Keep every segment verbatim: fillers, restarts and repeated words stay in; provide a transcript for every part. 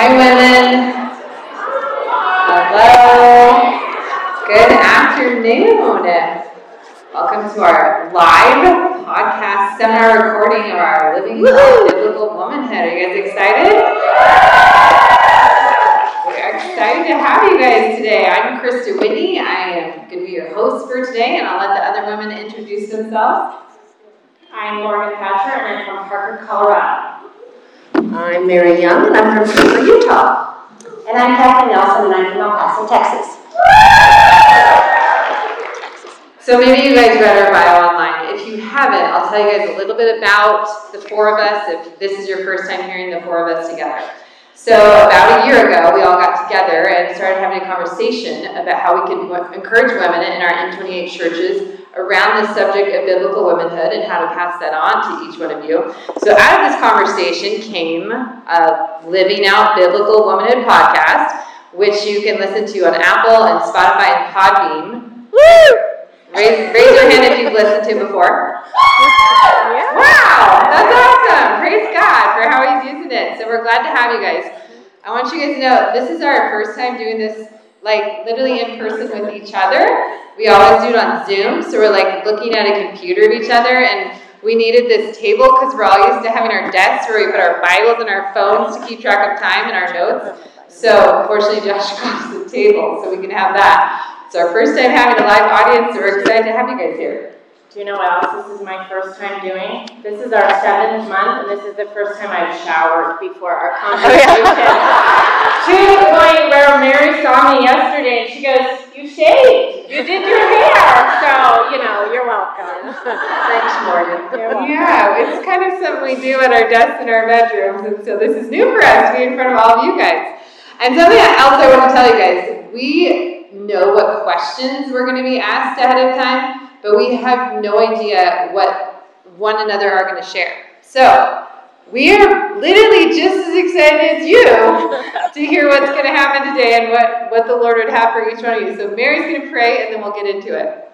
Hi, women. Hello. Good afternoon. Welcome to our live podcast seminar recording of our Living Out Biblical Womanhood. Are you guys excited? We're excited to have you guys today. I'm Krista Whitney. I am going to be your host for today, and I'll let the other women introduce themselves. I'm Morgan Thatcher, and I'm from Parker, Colorado. I'm Mary Young, and I'm from Denver, Utah. And I'm Kathleen Nelson, and I'm from El Paso, Texas. So maybe you guys read our bio online. If you haven't, I'll tell you guys a little bit about the four of us, if this is your first time hearing the four of us together. So about a year ago, we all got together and started having a conversation about how we could w- encourage women in our M twenty-eight churches around the subject of biblical womanhood and how to pass that on to each one of you. So out of this conversation came a Living Out Biblical Womanhood podcast, which you can listen to on Apple and Spotify and Podbean. Woo! Raise, raise your hand if you've listened to before. Yeah. Wow, that's awesome. Praise God for how he's using it. So we're glad to have you guys. I want you guys to know this is our first time doing this, like literally in person with each other. We always do it on Zoom, so we're like looking at a computer of each other, and we needed this table because we're all used to having our desks where we put our Bibles and our phones to keep track of time and our notes. So unfortunately, Josh got the table, so we can have that. It's our first time having a live audience, so we're excited to have you guys here. Do you know what else this is my first time doing? This is our seventh month, and this is the first time I've showered before our conversation. To the point where Mary saw me yesterday, and she goes, "You shaved. You did your hair." So, you know, you're welcome. Thanks, Morgan. You're welcome. Yeah, it's kind of something we do at our desks in our bedrooms, and so this is new for us to be in front of all of you guys. And something else I want to tell you guys, we know what questions we're going to be asked ahead of time, but we have no idea what one another are going to share. So we are literally just as excited as you to hear what's going to happen today and what, what the Lord would have for each one of you. So Mary's going to pray, and then we'll get into it.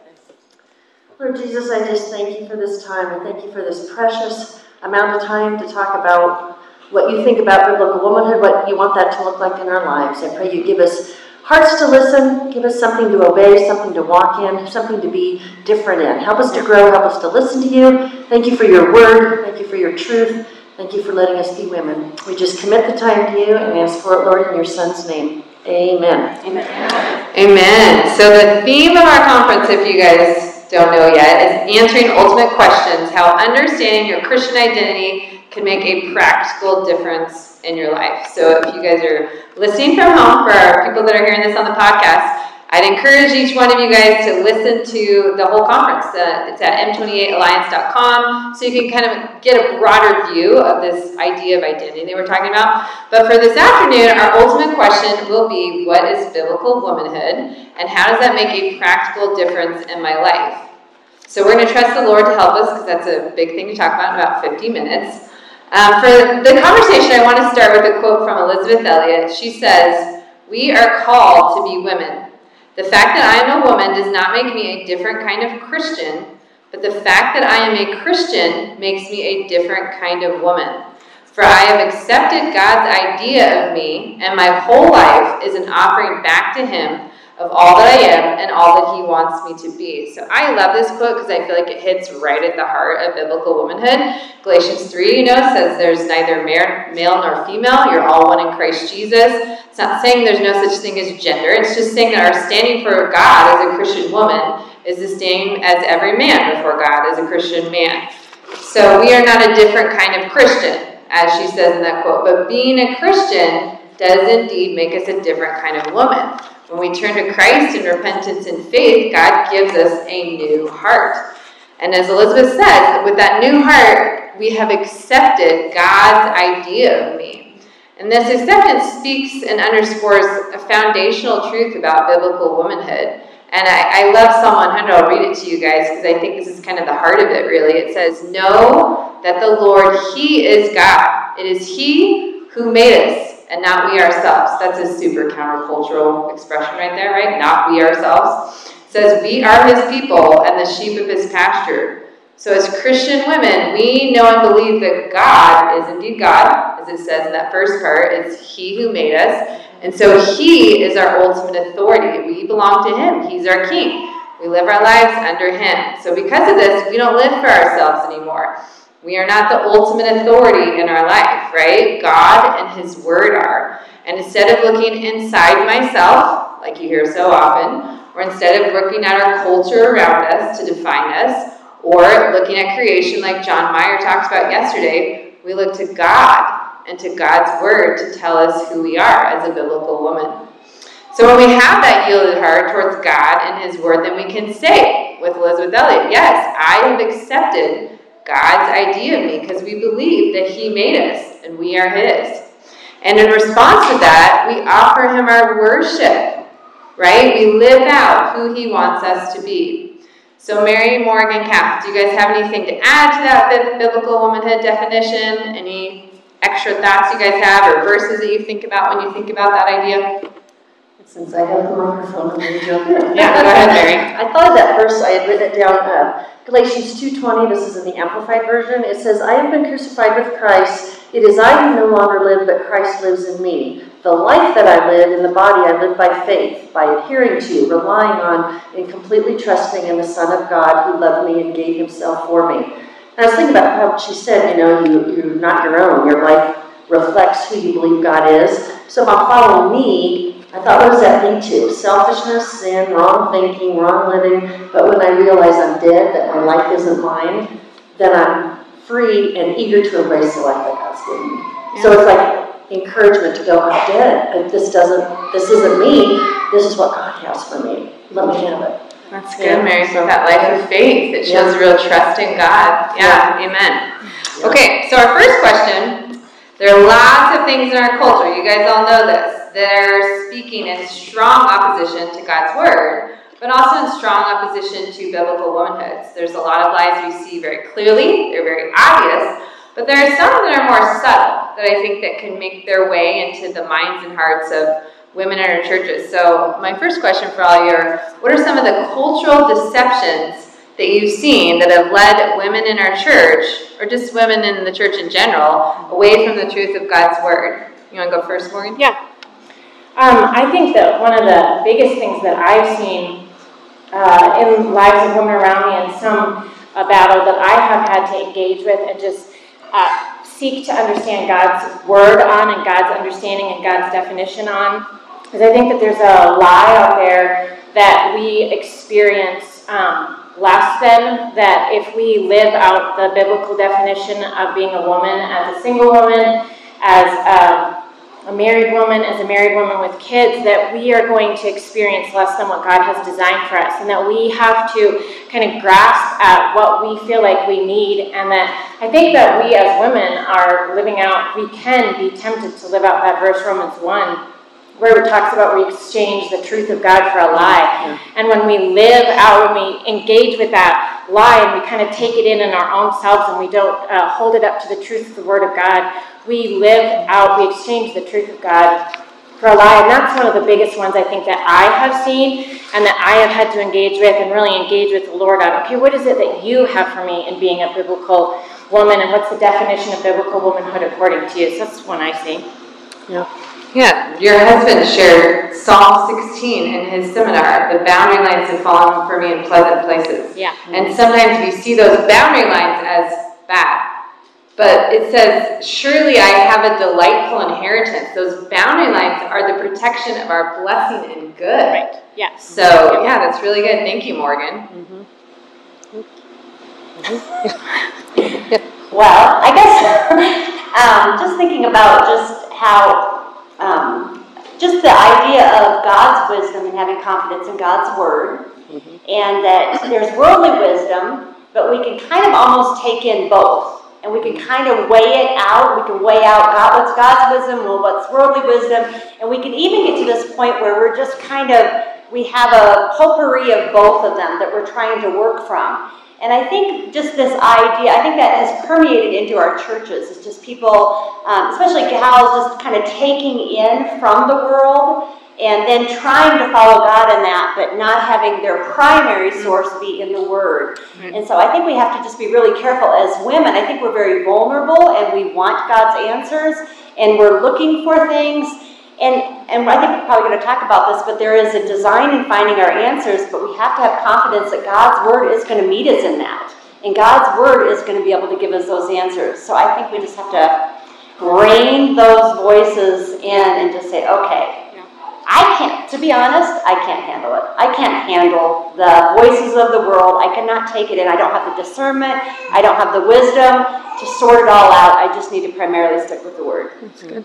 Lord Jesus, I just thank you for this time. I thank you for this precious amount of time to talk about what you think about biblical womanhood, what you want that to look like in our lives. I pray you give us hearts to listen, give us something to obey, something to walk in, something to be different in. Help us to grow, help us to listen to you. Thank you for your word. Thank you for your truth. Thank you for letting us be women. We just commit the time to you and ask for it, Lord, in your Son's name. Amen. Amen. Amen. So the theme of our conference, if you guys don't know yet, is answering ultimate questions, how understanding your Christian identity can make a practical difference in your life. So if you guys are listening from home, for our people that are hearing this on the podcast, I'd encourage each one of you guys to listen to the whole conference. Uh, it's at m twenty-eight alliance dot com, so you can kind of get a broader view of this idea of identity that we're talking about. But for this afternoon, our ultimate question will be, what is biblical womanhood, and how does that make a practical difference in my life? So we're going to trust the Lord to help us, because that's a big thing to talk about in about fifty minutes. Um, for the conversation, I want to start with a quote from Elizabeth Elliot. She says, "We are called to be women. The fact that I am a woman does not make me a different kind of Christian, but the fact that I am a Christian makes me a different kind of woman. For I have accepted God's idea of me, and my whole life is an offering back to Him of all that I am and all that He wants me to be." So I love this quote because I feel like it hits right at the heart of biblical womanhood. Galatians three, you know, says there's neither male nor female. You're all one in Christ Jesus. It's not saying there's no such thing as gender. It's just saying that our standing for God as a Christian woman is the same as every man before God as a Christian man. So we are not a different kind of Christian, as she says in that quote. But being a Christian does indeed make us a different kind of woman. When we turn to Christ in repentance and faith, God gives us a new heart. And as Elizabeth said, with that new heart, we have accepted God's idea of me. And this acceptance speaks and underscores a foundational truth about biblical womanhood. And I, I love Psalm one hundred. I'll read it to you guys because I think this is kind of the heart of it, really. It says, "Know that the Lord, He is God. It is He who made us, and not we ourselves." That's a super countercultural expression right there, right? Not we ourselves. It says, "We are His people and the sheep of His pasture. So as Christian women, we know and believe that God is indeed God, as it says in that first part. It's He who made us. And so He is our ultimate authority. We belong to Him. He's our King. We live our lives under Him. So because of this, we don't live for ourselves anymore. We are not the ultimate authority in our life, right? God and His Word are. And instead of looking inside myself, like you hear so often, or instead of looking at our culture around us to define us, or looking at creation like John Meyer talked about yesterday, we look to God and to God's Word to tell us who we are as a biblical woman. So when we have that yielded heart towards God and His Word, then we can say with Elizabeth Elliot, yes, I have accepted God's idea of me because we believe that He made us and we are His. And in response to that, we offer Him our worship, right? We live out who He wants us to be. So Mary, Morgan, Kath, do you guys have anything to add to that biblical womanhood definition? Any extra thoughts you guys have or verses that you think about when you think about that idea? Since I have the microphone, I'm going to jump in. Yeah, go ahead, Mary. I thought of that verse, I had written it down, uh, Galatians two twenty, this is in the Amplified Version. It says, I have been crucified with Christ. It is I who no longer live, but Christ lives in me. The life that I live in the body, I live by faith, by adhering to, relying on, and completely trusting in the Son of God who loved me and gave Himself for me. And I was thinking about how she said, you know, you, you're not your own. Your life reflects who you believe God is. So if I'm following me, I thought, what does that lead to? Selfishness, sin, wrong thinking, wrong living. But when I realize I'm dead, that my life isn't mine, then I'm free and eager to embrace the life that God's given me. Yeah. So it's like encouragement to go, I'm dead. This doesn't, this isn't me. This is what God has for me. Let me have it. That's good, yeah, Mary. So that life of faith that shows yeah. real trust in God. Yeah, yeah. Amen. Yeah. Okay, so our first question, there are lots of things in our culture, you guys all know this, that are speaking in strong opposition to God's Word, but also in strong opposition to biblical womanhood. There's a lot of lies we see very clearly, they're very obvious, but there are some that are more subtle that I think that can make their way into the minds and hearts of women in our churches. So my first question for all you are, what are some of the cultural deceptions that you've seen that have led women in our church, or just women in the church in general, away from the truth of God's Word? You want to go first, Morgan? Yeah. Um, I think that one of the biggest things that I've seen uh, in lives of women around me, and some a battle that I have had to engage with and just uh, seek to understand God's Word on, and God's understanding and God's definition on, is I think that there's a lie out there that we experience um, less than, that if we live out the biblical definition of being a woman, as a single woman, as um, a married woman, as a married woman with kids, that we are going to experience less than what God has designed for us, and that we have to kind of grasp at what we feel like we need, and that I think that we as women are living out, we can be tempted to live out that verse, Romans one, where it talks about we exchange the truth of God for a lie. Yeah. And when we live out, when we engage with that lie and we kind of take it in in our own selves and we don't uh, hold it up to the truth of the Word of God, we live out, we exchange the truth of God for a lie. And that's one of the biggest ones I think that I have seen and that I have had to engage with and really engage with the Lord on. Okay, what is it that you have for me in being a biblical woman, and what's the definition of biblical womanhood according to you? So that's one I see. Yeah. Yeah, your husband shared Psalm sixteen in his seminar, the boundary lines have fallen for me in pleasant places. Yeah. And sometimes we see those boundary lines as bad. But it says, surely I have a delightful inheritance. Those boundary lines are the protection of our blessing and good. Right, yeah. So, yeah, that's really good. Thank you, Morgan. Mm-hmm. Mm-hmm. Well, I guess um, just thinking about just how Um, just the idea of God's wisdom and having confidence in God's Word, mm-hmm. and that there's worldly wisdom, but we can kind of almost take in both, and we can kind of weigh it out. We can weigh out God, what's God's wisdom, well, what's worldly wisdom, and we can even get to this point where we're just kind of, we have a potpourri of both of them that we're trying to work from. And I think just this idea, I think that has permeated into our churches. It's just people, um, especially gals, just kind of taking in from the world and then trying to follow God in that, but not having their primary source be in the Word. And so I think we have to just be really careful as women. I think we're very vulnerable and we want God's answers and we're looking for things. And, and I think we're probably going to talk about this, but there is a design in finding our answers, but we have to have confidence that God's Word is going to meet us in that. And God's Word is going to be able to give us those answers. So I think we just have to rein those voices in and just say, okay, I can't, to be honest, I can't handle it. I can't handle the voices of the world. I cannot take it in. I don't have the discernment. I don't have the wisdom to sort it all out. I just need to primarily stick with the Word. That's good.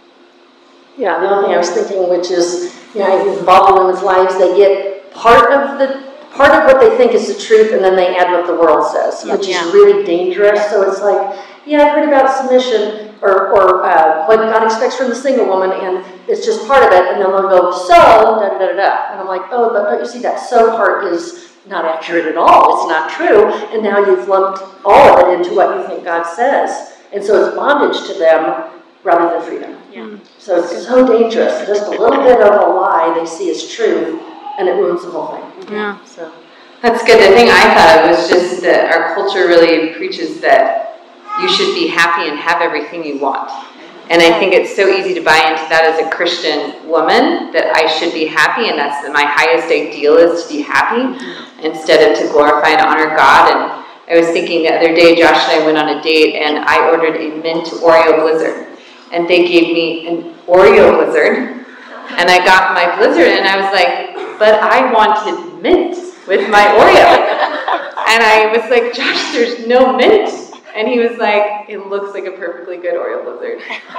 Yeah, the only thing I was thinking, which is, you know, I involve in women's lives, they get part of the part of what they think is the truth, and then they add what the world says, which yeah. is really dangerous. Yeah. So it's like, yeah, I've heard about submission or, or uh, what God expects from the single woman, and it's just part of it, and then they'll go, so, da da da da. And I'm like, oh, but don't you see that so part is not accurate at all. It's not true. And now you've lumped all of it into what you think God says. And so it's bondage to them rather than freedom. Yeah. So it's so dangerous. Just a little bit of a lie they see as truth, and it ruins the whole thing. Yeah. So that's good. The thing I thought of was just that our culture really preaches that you should be happy and have everything you want. And I think it's so easy to buy into that as a Christian woman, that I should be happy, and that's my highest ideal is to be happy, instead of to glorify and honor God. And I was thinking the other day, Josh and I went on a date, and I ordered a mint Oreo Blizzard. And they gave me an Oreo Blizzard, and I got my Blizzard, and I was like, but I wanted mint with my Oreo. And I was like, Josh, there's no mint. And he was like, it looks like a perfectly good Oreo Blizzard.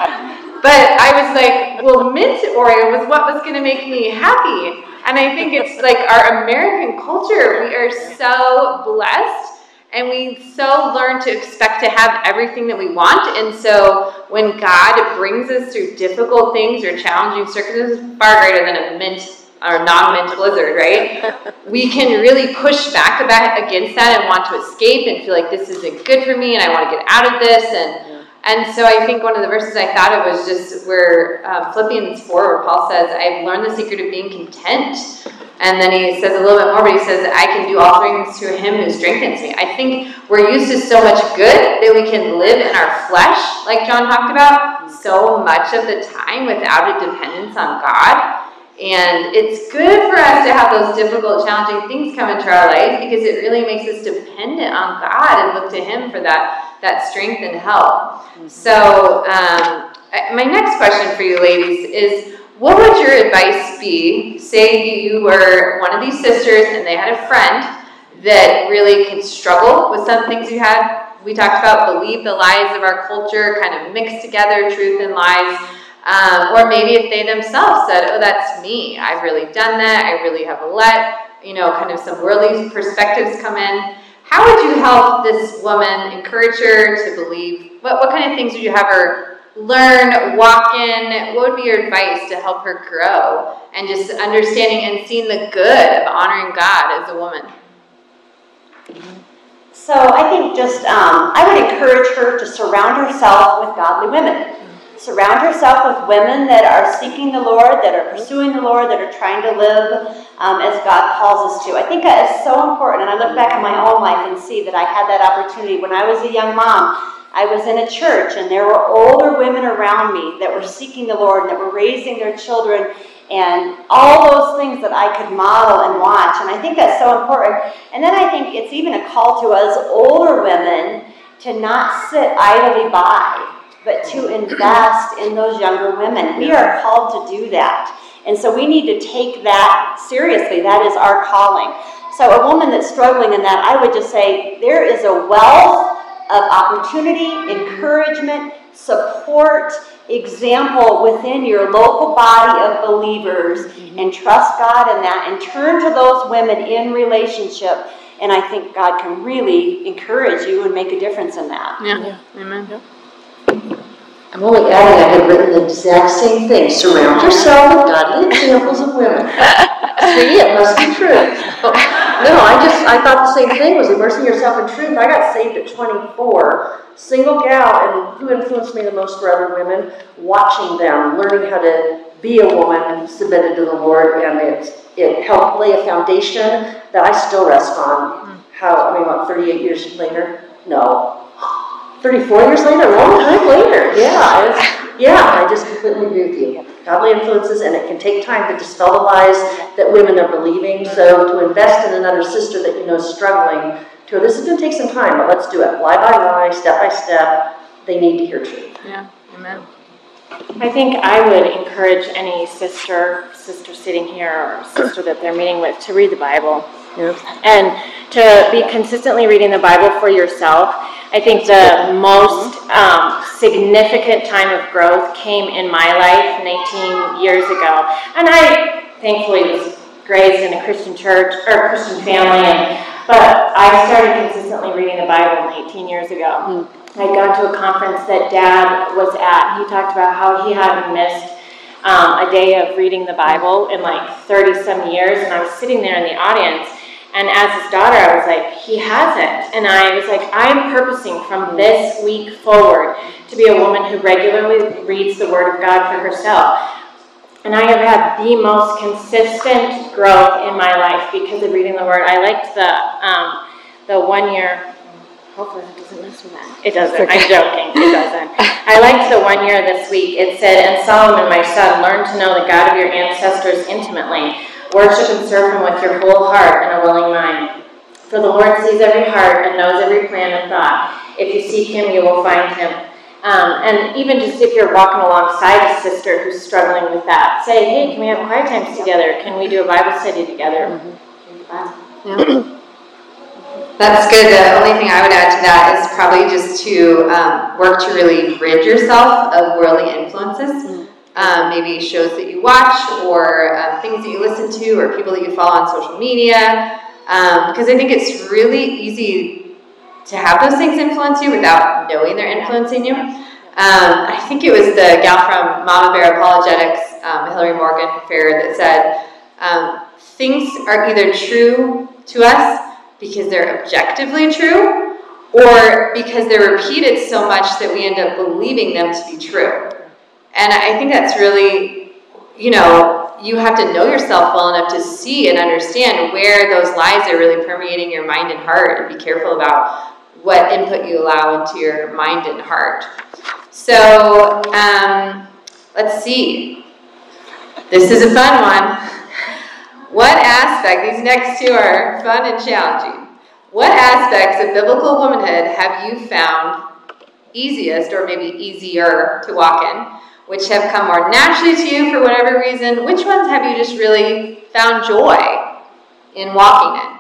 But I was like, well, mint Oreo was what was going to make me happy. And I think it's like our American culture, we are so blessed. And we so learn to expect to have everything that we want. And so when God brings us through difficult things or challenging circumstances, far greater than a mint or non-mint Blizzard, right? We can really push back against that and want to escape and feel like this isn't good for me and I want to get out of this. And and so I think one of the verses I thought of was just where uh, Philippians four, where Paul says, I've learned the secret of being content. And then he says a little bit more, but he says, I can do all things through him who strengthens me. I think we're used to so much good that we can live in our flesh, like John talked about, so much of the time without a dependence on God. And it's good for us to have those difficult, challenging things come into our life because it really makes us dependent on God and look to him for that, that strength and help. So um, my next question for you ladies is, what would your advice be? Say you were one of these sisters and they had a friend that really could struggle with some things you had. We talked about believe the lies of our culture, kind of mix together truth and lies. Um, or maybe if they themselves said, oh, that's me. I've really done that. I really have let, you know, kind of some worldly perspectives come in. How would you help this woman, encourage her to believe? What, what kind of things would you have her learn, walk in? What would be your advice to help her grow and just understanding and seeing the good of honoring God as a woman? So I think just, um, I would encourage her to surround herself with godly women. Surround herself with women that are seeking the Lord, that are pursuing the Lord, that are trying to live um, as God calls us to. I think that is so important. And I look back at my own life and see that I had that opportunity. When I was a young mom, I was in a church and there were older women around me that were seeking the Lord, that were raising their children, and all those things that I could model and watch. And I think that's so important. And then I think it's even a call to us older women to not sit idly by, but to invest in those younger women. We are called to do that. And so we need to take that seriously. That is our calling. So a woman that's struggling in that, I would just say there is a wealth of opportunity, encouragement, support, example within your local body of believers, and trust God in that and turn to those women in relationship. And I think God can really encourage you and make a difference in that. Yeah, yeah. Amen. Yeah. I'm only adding I had written the exact same thing. Surround yourself with godly examples of women. See, it must be true. No, I just, I thought the same thing, was immersing yourself in truth. I got saved at twenty-four, single gal, and who influenced me the most for other women? Watching them, learning how to be a woman submitted to the Lord, and it, it helped lay a foundation that I still rest on. How, I mean, what, thirty-eight years later? No. thirty-four years later? A long time later. Yeah, it's, yeah, I just completely agree with you. Godly influences, and it can take time to dispel the lies that women are believing. So to invest in another sister that you know is struggling, to this is going to take some time, but let's do it. Lie by lie, step by step. They need to hear truth. Yeah, amen. I think I would encourage any sister, sister sitting here, or sister that they're meeting with, to read the Bible. Yeah. And to be consistently reading the Bible for yourself. I think the most um, significant time of growth came in my life nineteen years ago. And I thankfully was raised in a Christian church, or Christian family, and, but I started consistently reading the Bible nineteen years ago. Mm. I'd gone to a conference that Dad was at, and he talked about how he hadn't missed um, a day of reading the Bible in like thirty-some years, and I was sitting there in the audience. And as his daughter, I was like, he hasn't. And I was like, I'm purposing from this week forward to be a woman who regularly reads the Word of God for herself. And I have had the most consistent growth in my life because of reading the Word. I liked the um, the one year, hopefully that doesn't mess with that. It doesn't, I'm joking, it doesn't. I liked the one year this week. It said, and Solomon, my son, learn to know the God of your ancestors intimately. Worship and serve Him with your whole heart and a willing mind. For the Lord sees every heart and knows every plan and thought. If you seek Him, you will find Him. Um, and even just if you're walking alongside a sister who's struggling with that, say, hey, can we have quiet times together? Can we do a Bible study together? Mm-hmm. Yeah. That's good. The only thing I would add to that is probably just to um, work to really rid yourself of worldly influences. Mm-hmm. Um, maybe shows that you watch, or um, things that you listen to, or people that you follow on social media. Um, because I think it's really easy to have those things influence you without knowing they're influencing you. Um, I think it was the gal from Mama Bear Apologetics, um, Hillary Morgan Fair, that said, um, things are either true to us because they're objectively true, or because they're repeated so much that we end up believing them to be true. And I think that's really, you know, you have to know yourself well enough to see and understand where those lies are really permeating your mind and heart, and be careful about what input you allow into your mind and heart. So, um, let's see. This is a fun one. What aspect, these next two are fun and challenging. What aspects of biblical womanhood have you found easiest, or maybe easier, to walk in? Which have come more naturally to you for whatever reason? Which ones have you just really found joy in walking in?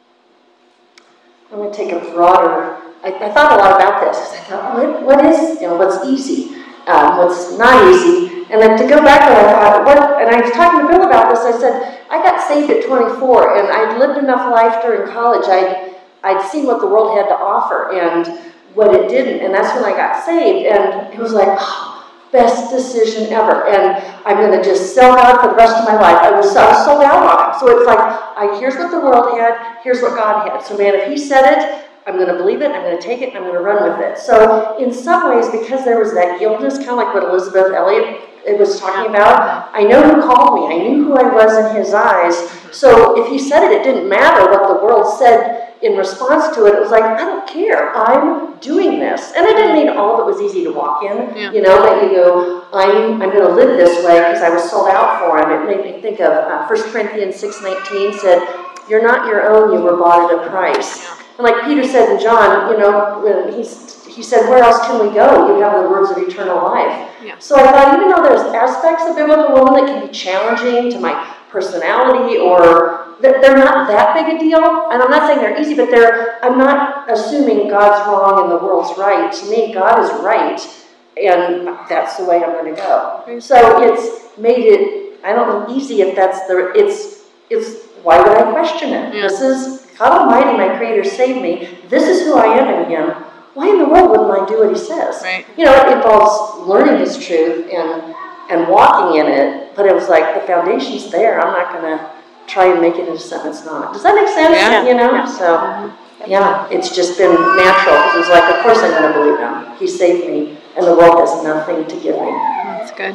I'm going to take a broader, I, I thought a lot about this. I thought, what, what is, you know, what's easy, um, what's not easy? And then to go back and I thought, what, and I was talking to Bill about this, I said, I got saved at twenty-four, and I'd lived enough life during college, I'd, I'd seen what the world had to offer and what it didn't, and that's when I got saved, and it was like, oh, best decision ever, and I'm going to just sell God for the rest of my life. I was, I was sold out on Him. So it's like, I, here's what the world had, here's what God had. So man, if He said it, I'm going to believe it, I'm going to take it, I'm going to run with it. So in some ways, because there was that guiltness, kind of like what Elizabeth Elliot was talking about, I know who called me, I knew who I was in His eyes. So if He said it, it didn't matter what the world said in response to it. It was like, I don't care, I'm doing this. And I didn't mean all of it was easy to walk in, yeah. You know, that you go, I'm, I'm going to live this way because I was sold out for Him. It made me think of uh, First Corinthians six nineteen said, you're not your own, you were bought at a price. And like Peter said in John, you know, when he's, he said, where else can we go? You have the words of eternal life. Yeah. So I thought, even though there's aspects of biblical woman that can be challenging to my personality, or they're not that big a deal, and I'm not saying they're easy, but they're, I'm not assuming God's wrong and the world's right. To me, God is right, and that's the way I'm going to go. So it's made it, I don't know, easy if that's the, it's, it's, why would I question it? Yeah. This is, God Almighty, my Creator, saved me. This is who I am in Him. Why in the world wouldn't I do what He says? Right. You know, it involves learning His truth and and walking in it, but it was like, the foundation's there. I'm not going to try and make it into something it's not. Does that make sense? Yeah. You know? So, yeah, it's just been natural. Because it was like, of course I'm going to believe him. He saved me, and the world has nothing to give me. That's good.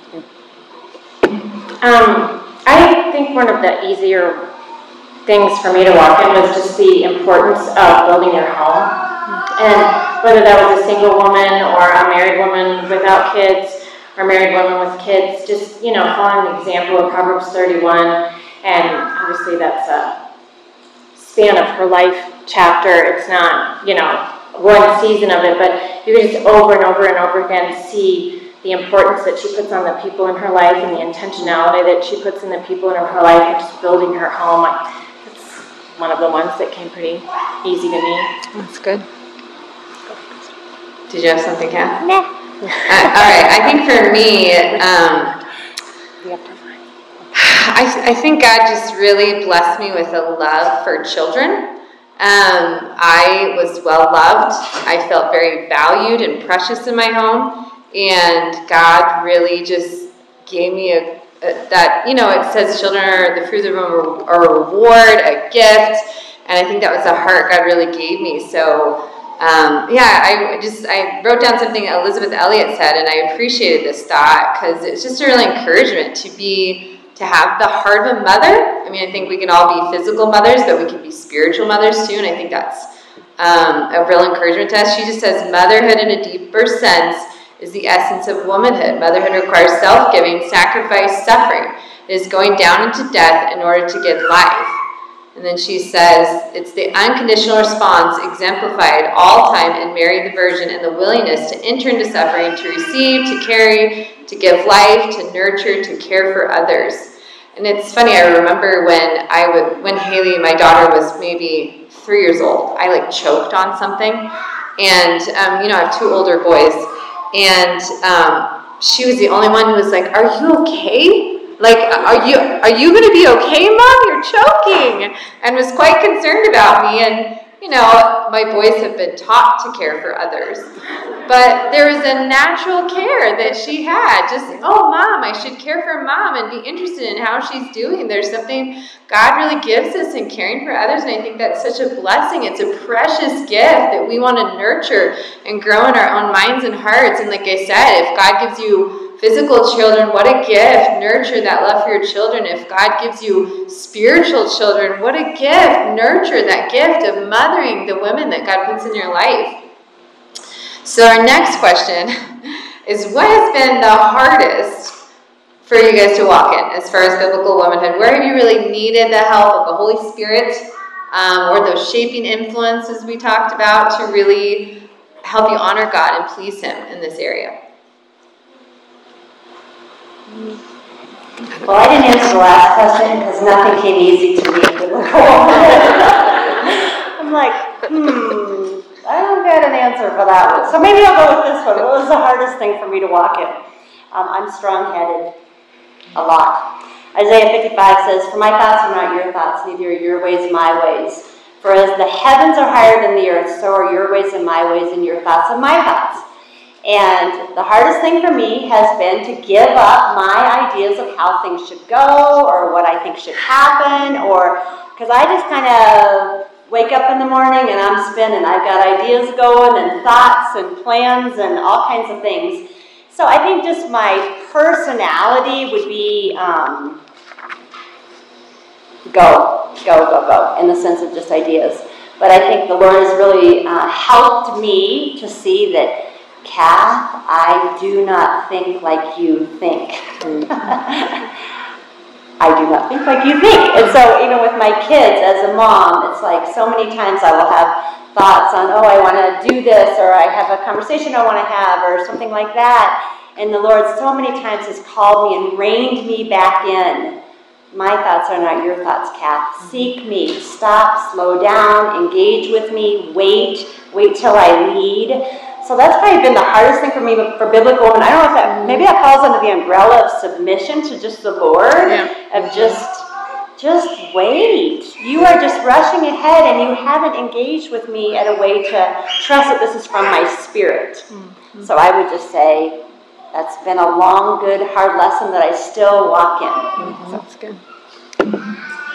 Um, I think one of the easier things for me to walk in was just the importance of building your home. And whether that was a single woman or a married woman without kids or a married woman with kids, just, you know, following the example of Proverbs thirty-one. And obviously that's a span of her life chapter. It's not, you know, one season of it, but you can just over and over and over again see the importance that she puts on the people in her life and the intentionality that she puts in the people in her life and just building her home. It's one of the ones that came pretty easy to me. That's good. Did you have something, Kath? Nah. Uh, all right, I think for me, um, I, I think God just really blessed me with a love for children. Um, I was well loved. I felt very valued and precious in my home. And God really just gave me a, a that, you know, it says children are the fruit of the womb, are a reward, a gift. And I think that was a heart God really gave me. So, um, yeah, I just, I wrote down something Elizabeth Elliot said, and I appreciated this thought because it's just a real encouragement to be, to have the heart of a mother. I mean, I think we can all be physical mothers, but we can be spiritual mothers too. And I think that's um, a real encouragement to us. She just says, motherhood in a deeper sense is the essence of womanhood. Motherhood requires self-giving, sacrifice, suffering. It is going down into death in order to give life. And then she says, it's the unconditional response exemplified all time in Mary the Virgin and the willingness to enter into suffering, to receive, to carry, to give life, to nurture, to care for others. And it's funny, I remember when I would, when Haley, my daughter, was maybe three years old, I like choked on something. And, um, you know, I have two older boys. And um, she was the only one who was like, are you okay? Like, are you are you going to be okay, Mom? You're choking. And was quite concerned about me. And, you know, my boys have been taught to care for others. But there was a natural care that she had. Just, oh, Mom, I should care for Mom and be interested in how she's doing. There's something God really gives us in caring for others. And I think that's such a blessing. It's a precious gift that we want to nurture and grow in our own minds and hearts. And like I said, if God gives you physical children, what a gift. Nurture that love for your children. If God gives you spiritual children, what a gift. Nurture that gift of mothering the women that God puts in your life. So our next question is, what has been the hardest for you guys to walk in as far as biblical womanhood? Where have you really needed the help of the Holy Spirit um, or those shaping influences we talked about to really help you honor God and please Him in this area? Well, I didn't answer the last question because nothing came easy to me. I'm like, hmm, I don't got an answer for that one. So maybe I'll go with this one. What was the hardest thing for me to walk in? Um, I'm strong-headed a lot. Isaiah fifty-five says, for my thoughts are not your thoughts, neither are your ways my ways. For as the heavens are higher than the earth, so are your ways and my ways, and your thoughts and my thoughts. And the hardest thing for me has been to give up my ideas of how things should go or what I think should happen, or because I just kind of wake up in the morning and I'm spinning. I've got ideas going and thoughts and plans and all kinds of things. So I think just my personality would be um, go, go, go, go, in the sense of just ideas. But I think the Lord has really uh, helped me to see that, Kath, I do not think like you think. I do not think like you think. And so, you know, with my kids as a mom, it's like so many times I will have thoughts on, oh, I want to do this, or I have a conversation I want to have, or something like that. And the Lord so many times has called me and reined me back in. My thoughts are not your thoughts, Kath. Seek me. Stop, slow down, engage with me, wait, wait till I lead. So that's probably been the hardest thing for me for biblical women. I don't know if that, maybe that falls under the umbrella of submission to just the Lord, yeah. of just, just wait. You are just rushing ahead and you haven't engaged with me in a way to trust that this is from my spirit. Mm-hmm. So I would just say that's been a long, good, hard lesson that I still walk in. Mm-hmm. So. That's good.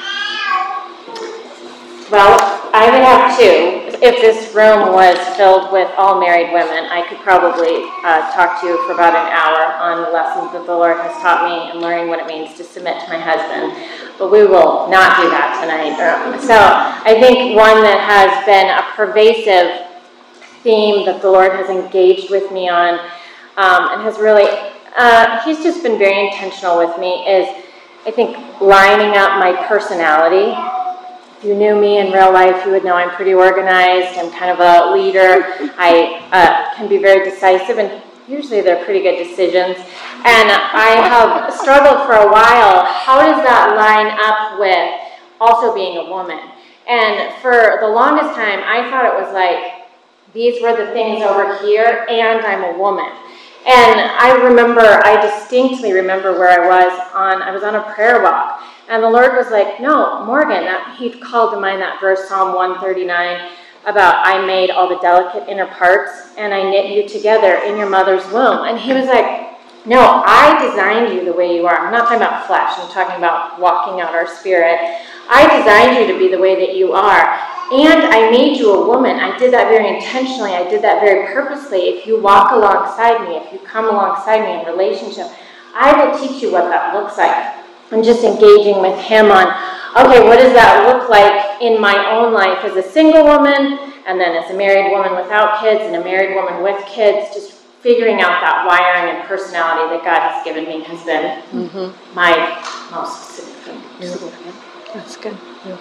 Well, I would have two. If this room was filled with all married women, I could probably uh, talk to you for about an hour on the lessons that the Lord has taught me and learning what it means to submit to my husband. But we will not do that tonight. So I think one that has been a pervasive theme that the Lord has engaged with me on um, and has really, uh, he's just been very intentional with me is, I think, lining up my personality. If you knew me in real life, you would know I'm pretty organized. I'm kind of a leader. I uh, can be very decisive, and usually they're pretty good decisions. And I have struggled for a while. How does that line up with also being a woman? And for the longest time, I thought it was like, these were the things over here, and I'm a woman. And I remember, I distinctly remember where I was on, I was on a prayer walk. And the Lord was like, no, Morgan, that, he called to mind that verse, Psalm one thirty-nine, about I made all the delicate inner parts, and I knit you together in your mother's womb. And he was like, no, I designed you the way you are. I'm not talking about flesh, I'm talking about walking out our spirit. I designed you to be the way that you are. And I made you a woman. I did that very intentionally. I did that very purposely. If you walk alongside me, if you come alongside me in relationship, I will teach you what that looks like. I'm just engaging with him on, okay, what does that look like in my own life as a single woman, and then as a married woman without kids, and a married woman with kids, just figuring out that wiring and personality that God has given me has been mm-hmm. my most significant. Yeah. That's good. Yeah.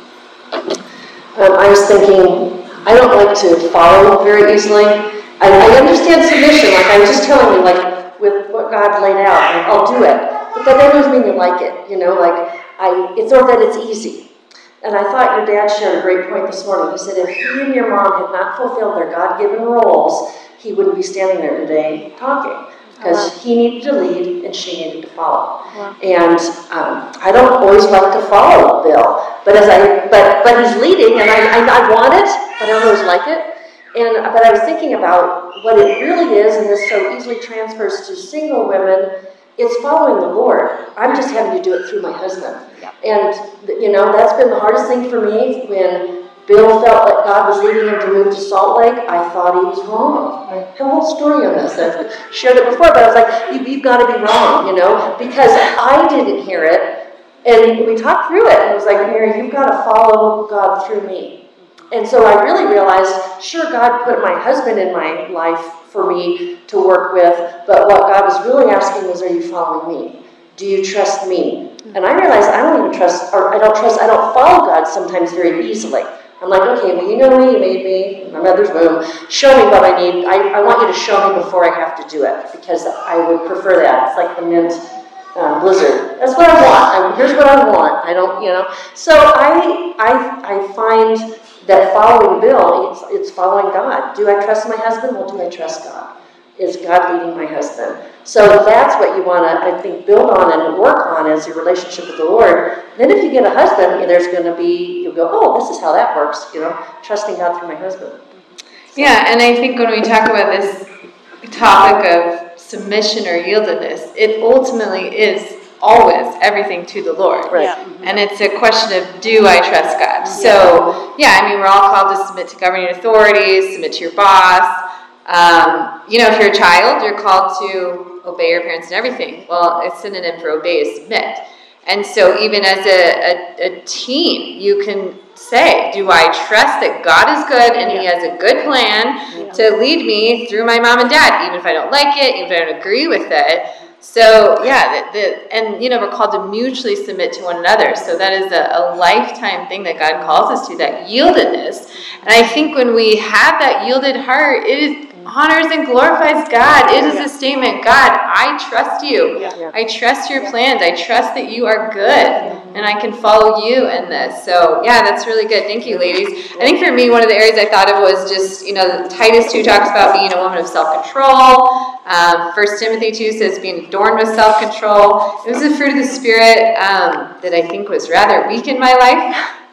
Um, I was thinking, I don't like to follow very easily. I, I understand submission, like I was just telling you, like with what God laid out, like, I'll do it. But that doesn't mean you like it, you know, like I, it's or that it's easy. And I thought your dad shared a great point this morning. He said if he and your mom had not fulfilled their God-given roles, he wouldn't be standing there today talking. Because wow. he needed to lead and she needed to follow. Wow. And um, I don't always like to follow Bill, but as I but but he's leading and I, I I want it, but I don't always like it. And but I was thinking about what it really is, and this so easily transfers to single women. It's following the Lord. I'm just having to do it through my husband. Yeah. And you know that's been the hardest thing for me when Bill felt like God was leading him to move to Salt Lake. I thought he was wrong. I have a whole story on this. I've shared it before, but I was like, you, you've got to be wrong, you know, because I didn't hear it. And we talked through it, and it was like, Mary, you've got to follow God through me. And so I really realized, sure, God put my husband in my life for me to work with, but what God was really asking was, are you following me? Do you trust me? And I realized I don't even trust, or I don't trust, I don't follow God sometimes very easily. I'm like, okay, well, you know me, you made me, in my mother's womb. Show me what I need. I, I want you to show me before I have to do it, because I would prefer that. It's like the mint um, blizzard. That's what I want. I, here's what I want. I don't, you know. So I, I, I find that following Bill, it's, it's following God. Do I trust my husband? Well, do I trust God? Is God leading my husband? So that's what you want to, I think, build on and work on as your relationship with the Lord. Then if you get a husband, there's going to be, you'll go, oh, this is how that works, you know, trusting God through my husband. So. Yeah, and I think when we talk about this topic of submission or yieldedness, it ultimately is always everything to the Lord. Right. Yeah. And it's a question of, do I trust God? So, yeah, I mean, we're all called to submit to governing authorities, submit to your boss. Um, you know, if you're a child, you're called to obey your parents and everything. Well, a synonym for obey is submit. And so even as a, a, a teen, you can say, do I trust that God is good and yeah. he has a good plan yeah. to lead me through my mom and dad, even if I don't like it, even if I don't agree with it. So, yeah, the, the, and, you know, we're called to mutually submit to one another. So that is a, a lifetime thing that God calls us to, that yieldedness. And I think when we have that yielded heart, it is honors and glorifies God. It is a statement, God, I trust you. Yeah. I trust your plans. I trust that you are good, and I can follow you in this. So, yeah, that's really good. Thank you, ladies. I think for me, one of the areas I thought of was just, you know, Titus two talks about being a woman of self-control. Um, First Timothy two says being adorned with self-control. It was the fruit of the Spirit um, that I think was rather weak in my life.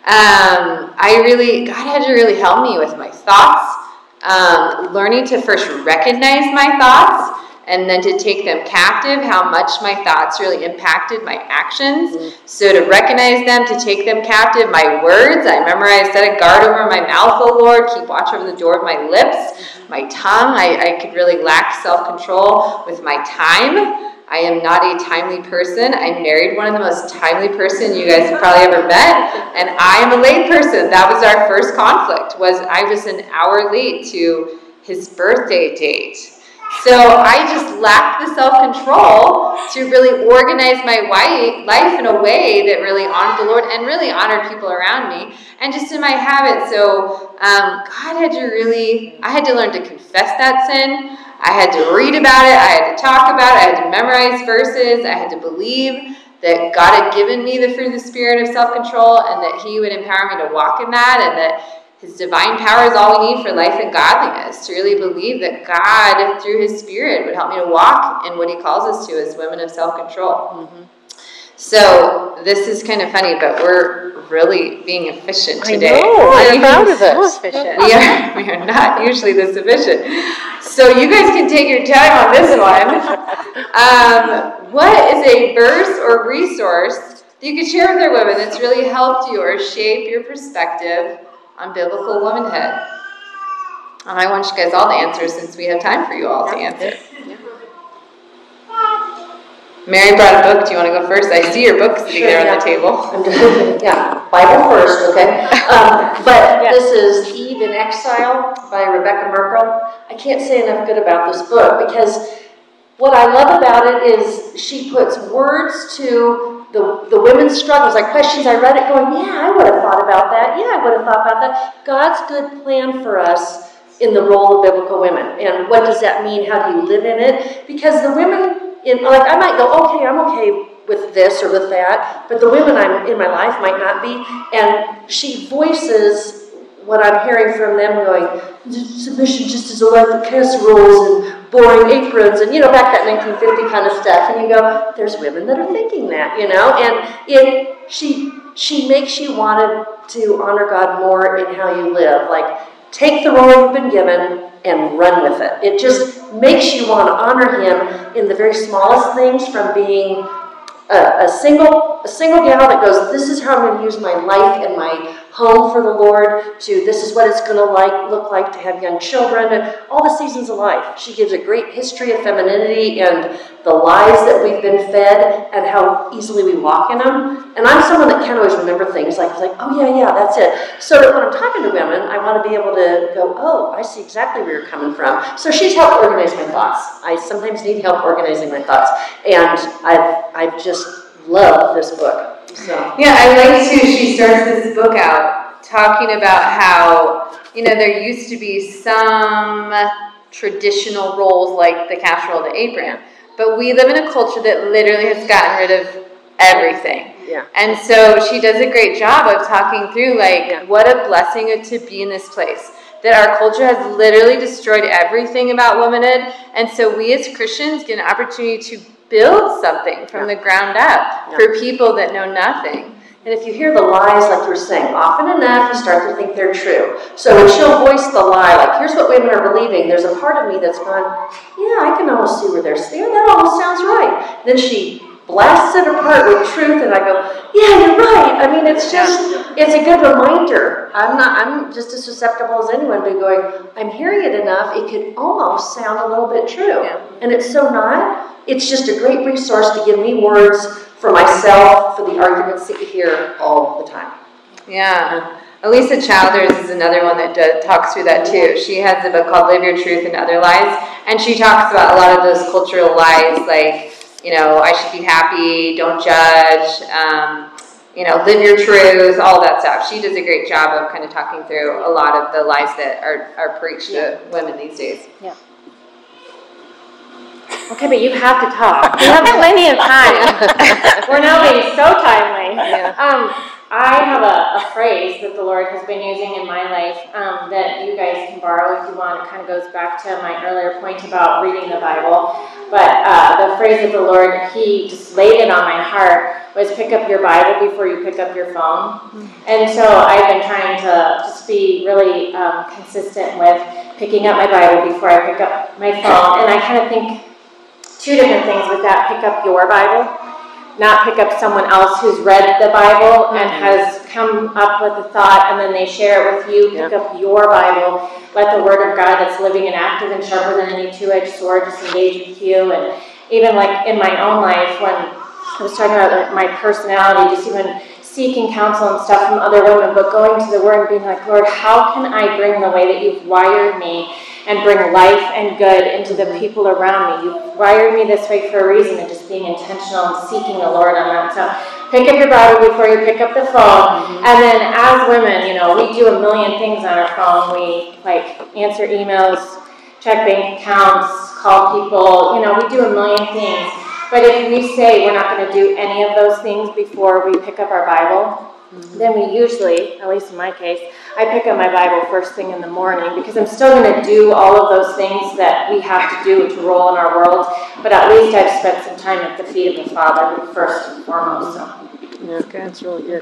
Um, I really, God had to really help me with my thoughts. Um, learning to first recognize my thoughts and then to take them captive, how much my thoughts really impacted my actions. Mm-hmm. So to recognize them, to take them captive, my words, I memorized, set a guard over my mouth, O Lord, keep watch over the door of my lips. Mm-hmm. My tongue, I, I could really lack self-control with my time. I am not a timely person. I married one of the most timely person you guys have probably ever met, and I am a late person. That was our first conflict, was I was an hour late to his birthday date. So I just lacked the self-control to really organize my life in a way that really honored the Lord and really honored people around me, and just in my habits. So um, God had to really, I had to learn to confess that sin. I had to read about it. I had to talk about it. I had to memorize verses. I had to believe that God had given me the fruit of the Spirit of self-control, and that He would empower me to walk in that, and that His divine power is all we need for life and godliness, to really believe that God, through His Spirit, would help me to walk in what He calls us to as women of self-control. Mm-hmm. So this is kind of funny, but we're really being efficient today. I know, I'm proud of us. So we are, we are not usually this efficient. So you guys can take your time on this one. Um, what is a verse or resource that you could share with our women that's really helped you or shape your perspective on biblical womanhood? And I want you guys all to answer, since we have time for you all to answer. Mary brought a book. Do you want to go first? I see your book sitting Sure, there yeah. on the table. Yeah, Bible first, okay? Um, but yes. This is Eve in Exile by Rebecca Merkel. I can't say enough good about this book, because what I love about it is she puts words to the, the women's struggles, like questions. I read it going, yeah, I would have thought about that. Yeah, I would have thought about that. God's good plan for us in the role of biblical women. And what does that mean? How do you live in it? Because the women, in, like, I might go, okay, I'm okay with this or with that, but the women I'm in my life might not be. And she voices what I'm hearing from them, going, submission just as a life of casseroles and boring aprons, and, you know, back that nineteen fifty kind of stuff. And you go, there's women that are thinking that, you know? And it, she, she makes you want to honor God more in how you live. Like, take the role you've been given and run with it. It just makes you want to honor Him in the very smallest things, from being a, a single a single gal that goes, this is how I'm going to use my life and my home for the Lord, to this is what it's going to like look like to have young children, and all the seasons of life. She gives a great history of femininity and the lies that we've been fed and how easily we walk in them. And I'm someone that can't always remember things, like, like oh yeah, yeah, that's it. So that when I'm talking to women, I want to be able to go, oh, I see exactly where you're coming from. So she's helped organize my thoughts. I sometimes need help organizing my thoughts. And I've, I've just loved this book. So. Yeah, I like too, she starts this book out talking about how, you know, there used to be some traditional roles like the casserole, the apron, but we live in a culture that literally has gotten rid of everything. Yeah. And so she does a great job of talking through, like, yeah. what a blessing it to be in this place. That our culture has literally destroyed everything about womanhood, and so we as Christians get an opportunity to build something from yeah. the ground up yeah. for people that know nothing. And if you hear the lies, like you were saying, often enough you start to think they're true. So when she'll voice the lie, like, here's what women are believing, there's a part of me that's gone, yeah, I can almost see where they're saying, that almost sounds right. And then she blasts it apart with truth, and I go, yeah, you're right. I mean, it's just, it's a good reminder. I'm not, I'm just as susceptible as anyone to going, I'm hearing it enough, it could almost sound a little bit true. Yeah. And it's so not. It's just a great resource to give me words for myself, for the arguments that you hear all the time. Yeah. Elisa Childers is another one that does, talks through that too. She has a book called Live Your Truth and Other Lies, and she talks about a lot of those cultural lies, like, you know, I should be happy, don't judge, um, you know, live your truth, all that stuff. She does a great job of kind of talking through a lot of the lies that are, are preached yeah. to women these days. Yeah. Okay, but you have to talk. We have plenty of time. We're now being so timely. Yeah. Um, I have a, a phrase that the Lord has been using in my life um, that you guys can borrow if you want. It kind of goes back to my earlier point about reading the Bible. But uh, the phrase that the Lord, He just laid it on my heart, was pick up your Bible before you pick up your phone. Mm-hmm. And so I've been trying to just be really um, consistent with picking up my Bible before I pick up my phone. And I kind of think, two different things with that. Pick up your Bible, not pick up someone else who's read the Bible and has come up with a thought and then they share it with you. Pick yep. up your Bible. Let the Word of God that's living and active and sharper than any two-edged sword just engage with you. And even like in my own life, when I was talking about like my personality, just even seeking counsel and stuff from other women, but going to the Word and being like, Lord, how can I bring the way that you've wired me and bring life and good into the people around me? You've wired me this way for a reason, and just being intentional and seeking the Lord on that. So pick up your Bible before you pick up the phone. Mm-hmm. And then as women, you know, we do a million things on our phone. We like answer emails, check bank accounts, call people, you know, we do a million things. But if we say we're not going to do any of those things before we pick up our Bible, mm-hmm. then we usually, at least in my case, I pick up my Bible first thing in the morning because I'm still going to do all of those things that we have to do to roll in our world, but at least I've spent some time at the feet of the Father first and foremost. So. Yeah, okay, that's really good.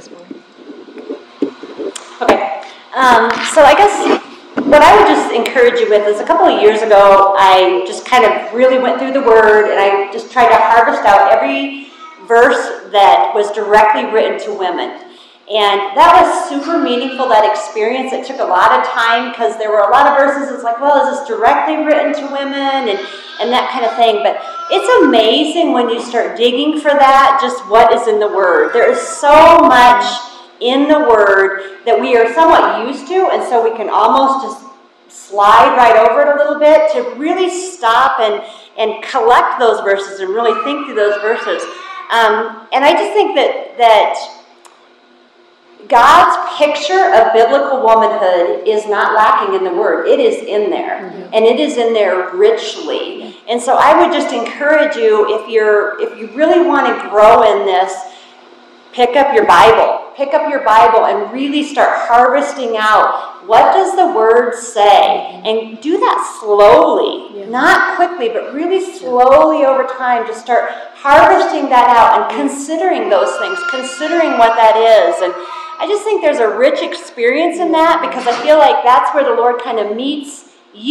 Okay, um, so I guess what I would just encourage you with is a couple of years ago, I just kind of really went through the Word and I just tried to harvest out every verse that was directly written to women. And that was super meaningful, that experience. It took a lot of time because there were a lot of verses. It's like, well, is this directly written to women and, and that kind of thing. But it's amazing when you start digging for that, just what is in the Word. There is so much in the Word that we are somewhat used to, and so we can almost just slide right over it a little bit to really stop and, and collect those verses and really think through those verses. Um, and I just think that that God's picture of biblical womanhood is not lacking in the Word. It is in there, mm-hmm. and it is in there richly. And so I would just encourage you, if you're if you really want to grow in this, pick up your Bible. Pick up your Bible and really start harvesting out what does the Word say, and do that slowly, yeah. not quickly, but really slowly over time. Just start harvesting that out and considering those things, considering what that is. And I just think there's a rich experience in that, because I feel like that's where the Lord kind of meets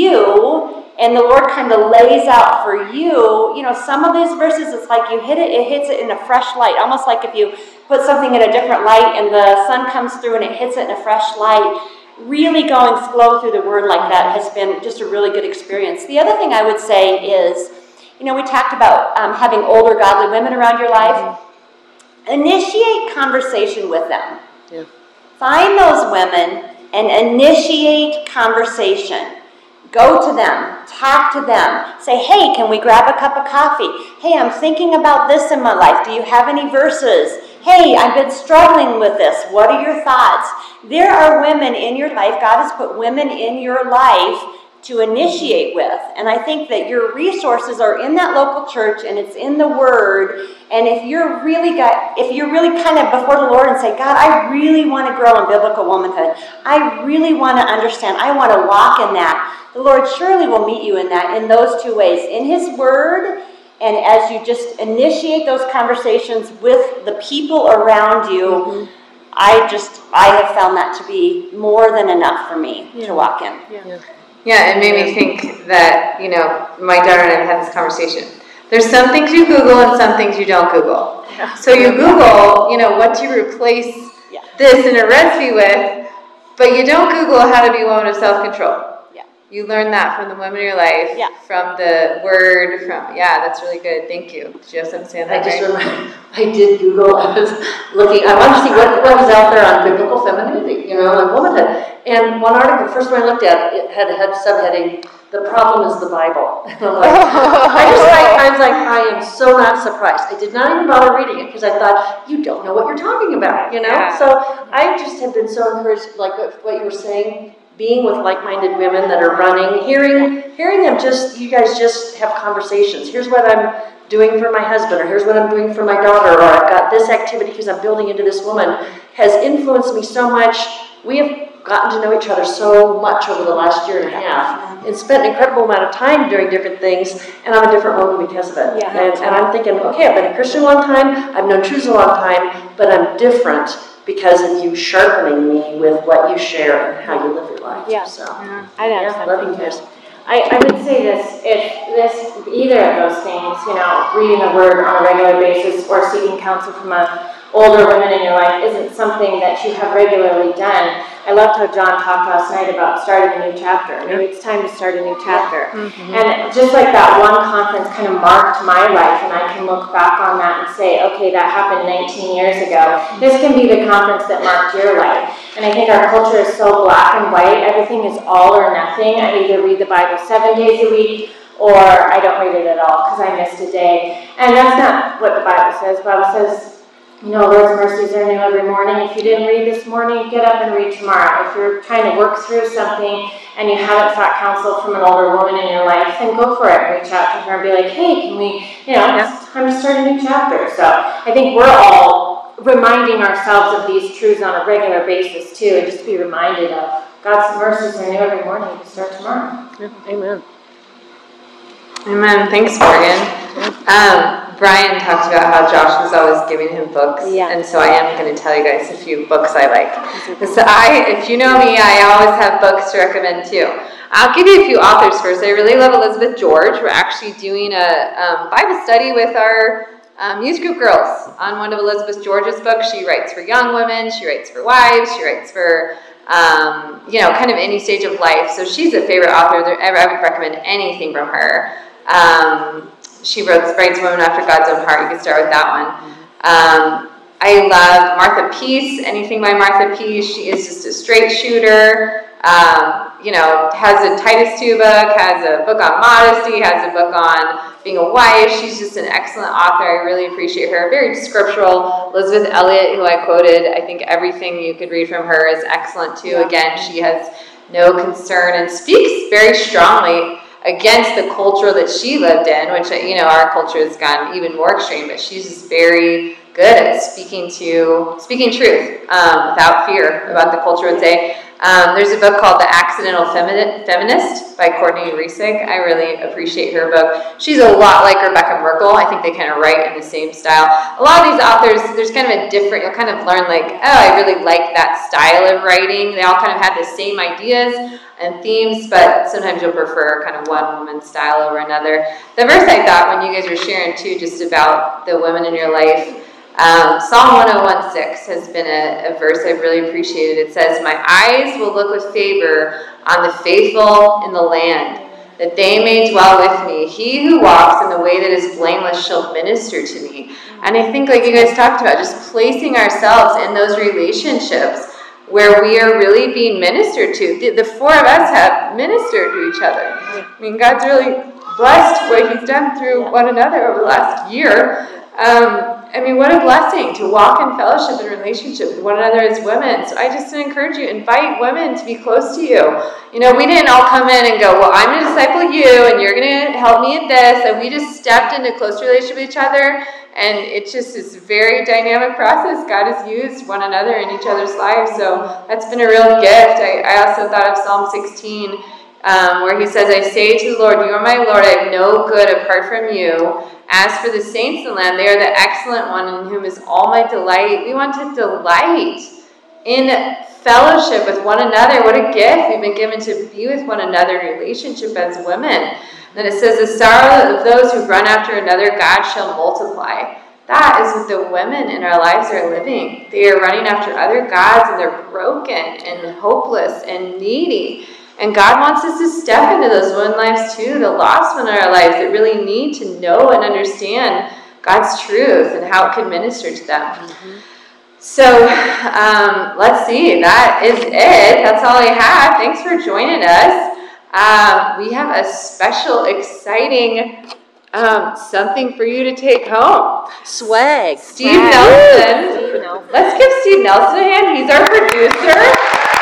you, and the Lord kind of lays out for you. You know, some of these verses, it's like you hit it, it hits it in a fresh light, almost like if you put something in a different light and the sun comes through and it hits it in a fresh light. Really going slow through the Word like that has been just a really good experience. The other thing I would say is, you know, we talked about um, having older godly women around your life. Mm-hmm. Initiate conversation with them. Yeah. Find those women and initiate conversation. Go to them, talk to them, say, hey, can we grab a cup of coffee? Hey, I'm thinking about this in my life. Do you have any verses? Hey, I've been struggling with this. What are your thoughts? There are women in your life. God has put women in your life to initiate with. And I think that your resources are in that local church, and it's in the Word. And if you're really got, if you're really kind of before the Lord and say, God, I really want to grow in biblical womanhood. I really want to understand. I want to walk in that. The Lord surely will meet you in that, in those two ways, in His Word, and as you just initiate those conversations with the people around you. Mm-hmm. I just, I have found that to be more than enough for me yeah. to walk in. Yeah. Yeah, it made me think that, you know, my daughter and I have had this conversation. There's some things you Google and some things you don't Google. Yeah. So you Google, you know, what to replace yeah. this in a recipe with, but you don't Google how to be a woman of self-control. Yeah. You learn that from the women in your life, yeah. from the Word, from, yeah, that's really good. Thank you. Did you have something to say on that? I just remember, I did Google, I was looking, I wanted to see what, what was out there on biblical femininity, you know, and womanhood. And one article, the first one I looked at, it had had subheading, "The problem is the Bible." And I'm like, I just like, I was like, I am so not surprised. I did not even bother reading it because I thought, you don't know what you're talking about, you know? Yeah. So I just have been so encouraged, like what you were saying, being with like-minded women that are running, hearing, hearing them just, you guys just have conversations. Here's what I'm doing for my husband, or here's what I'm doing for my daughter, or I've got this activity because I'm building into this woman, has influenced me so much. We have gotten to know each other so much over the last year and a half, and spent an incredible amount of time doing different things, and I'm a different woman because of it. Yeah, and, and I'm thinking, okay, I've been a Christian a long time, I've known truths a long time, but I'm different because of you sharpening me with what you share and how you live your life. Yeah, so yeah. I know. Yeah, love you guys. I, I would say this, if this, either of those things, you know, reading the Word on a regular basis or seeking counsel from a older women in your life isn't something that you have regularly done. I loved how John talked last night about starting a new chapter. Maybe it's time to start a new chapter. Mm-hmm. And just like that one conference kind of marked my life, and I can look back on that and say, okay, that happened nineteen years ago. This can be the conference that marked your life. And I think our culture is so black and white. Everything is all or nothing. I either read the Bible seven days a week, or I don't read it at all because I missed a day. And that's not what the Bible says. The Bible says, you know, Lord's mercies are new every morning. If you didn't read this morning, get up and read tomorrow. If you're trying to work through something and you haven't sought counsel from an older woman in your life, then go for it. Reach out to her and be like, hey, can we, you know, it's time to start a new chapter. So I think we're all reminding ourselves of these truths on a regular basis too, and just be reminded of God's mercies are new every morning to start tomorrow. Yeah, amen. Amen. Thanks, Morgan. Um, Brian talked about how Josh was always giving him books, yeah. and so I am going to tell you guys a few books I like. So I, if you know me, I always have books to recommend too. I'll give you a few authors first. I really love Elizabeth George. We're actually doing a um, Bible study with our um, youth group girls on one of Elizabeth George's books. She writes for young women. She writes for wives. She writes for um, you know, kind of any stage of life. So she's a favorite author. I would recommend anything from her. Um, she wrote, writes Women After God's Own Heart. You can start with that one. Um, I love Martha Peace. Anything by Martha Peace. She is just a straight shooter. Um, you know, has a Titus two book, has a book on modesty, has a book on being a wife. She's just an excellent author. I really appreciate her. Very scriptural. Elizabeth Elliot, who I quoted, I think everything you could read from her is excellent too. Again, she has no concern and speaks very strongly against the culture that she lived in, which, you know, our culture has gone even more extreme, but she's just very good at speaking to, speaking truth um, without fear about the culture would say. Um, there's a book called The Accidental Femi- Feminist by Courtney Reissig. I really appreciate her book. She's a lot like Rebecca Merkel. I think they kind of write in the same style. A lot of these authors, there's kind of a different, you'll kind of learn like, oh, I really like that style of writing. They all kind of have the same ideas and themes, but sometimes you'll prefer kind of one woman's style over another. The verse I thought when you guys were sharing too, just about the women in your life, Um, Psalm one oh one six has been a, a verse I've really appreciated. It says, my eyes will look with favor on the faithful in the land, that they may dwell with me. He who walks in the way that is blameless shall minister to me. And I think, like you guys talked about, just placing ourselves in those relationships where we are really being ministered to. The, the four of us have ministered to each other. I mean, God's really blessed what he's done through one another over the last year. Um, I mean, what a blessing to walk in fellowship and relationship with one another as women. So I just encourage you, invite women to be close to you. You know, we didn't all come in and go, well, I'm going to disciple you and you're going to help me at this. And we just stepped into close relationship with each other. And it just is a very dynamic process. God has used one another in each other's lives. So that's been a real gift. I, I also thought of Psalm sixteen, um, where he says, I say to the Lord, you are my Lord. I have no good apart from you. As for the saints in the land, they are the excellent one in whom is all my delight. We want to delight in fellowship with one another. What a gift we've been given to be with one another in relationship as women. Then it says, the sorrow of those who run after another, God shall multiply. That is what the women in our lives are living. They are running after other gods, and they're broken and hopeless and needy. And God wants us to step into those women's lives too, the lost women in our lives that really need to know and understand God's truth and how it can minister to them. Mm-hmm. So um, let's see, that is it. That's all I have. Thanks for joining us. Um, we have a special, exciting um, something for you to take home. Swag. Steve Swag. Nelson. Steve Nelson. Let's give Steve Nelson a hand. He's our producer.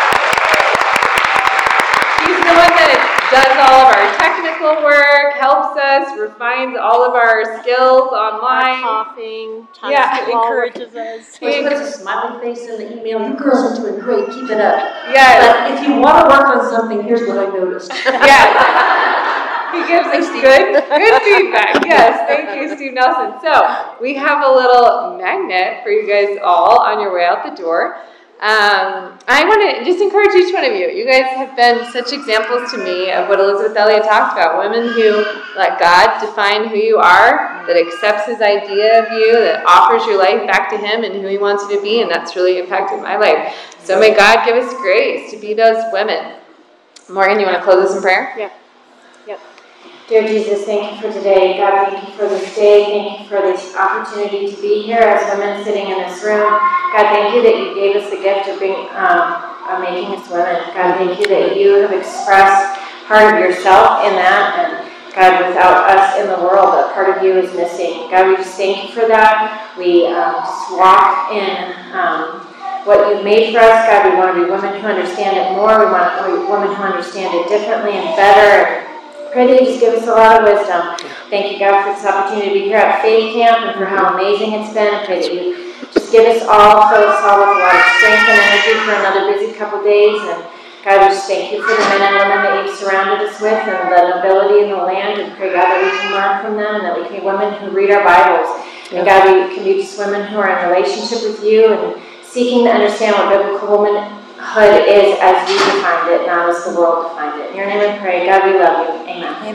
The one that does all of our technical work, helps us, refines all of our skills online. Our coughing, yeah, encourages us. He puts a smiley face in the email. You girls are doing great. Keep it up. Yes. But if you want to work on something, here's what I noticed. Yes. He gives us good, good feedback. Yes, thank you, Steve Nelson. So we have a little magnet for you guys all on your way out the door. Um, I want to just encourage each one of you. You guys have been such examples to me of what Elizabeth Elliot talked about. Women who let God define who you are, that accepts his idea of you, that offers your life back to him and who he wants you to be, and that's really impacted my life. So may God give us grace to be those women. Morgan, you want to close us in prayer? Yeah. Yep. Dear Jesus, thank you for today. God, thank you for this day. Thank you for this opportunity to be here as women sitting in this room. God, thank you that you gave us the gift of being, um, of making us women. God, thank you that you have expressed part of yourself in that. And God, without us in the world, that part of you is missing. God, we just thank you for that. We um, just walk in um, what you've made for us. God, we want to be women who understand it more. We want to be women who understand it differently and better. Pray that you just give us a lot of wisdom. Thank you, God, for this opportunity to be here at Faith Camp and for how amazing it's been. I pray that you just give us all, fill us all with a lot of strength and energy for another busy couple days. And God, we just thank you for the men and women that you've surrounded us with and the nobility in the land. And pray, God, that we can learn from them and that we can be women who read our Bibles. And God, we can be just women who are in relationship with you and seeking to understand what biblical womanhood is as you defined it, not as the world defined it. In your name we pray. God, we love you. Amen.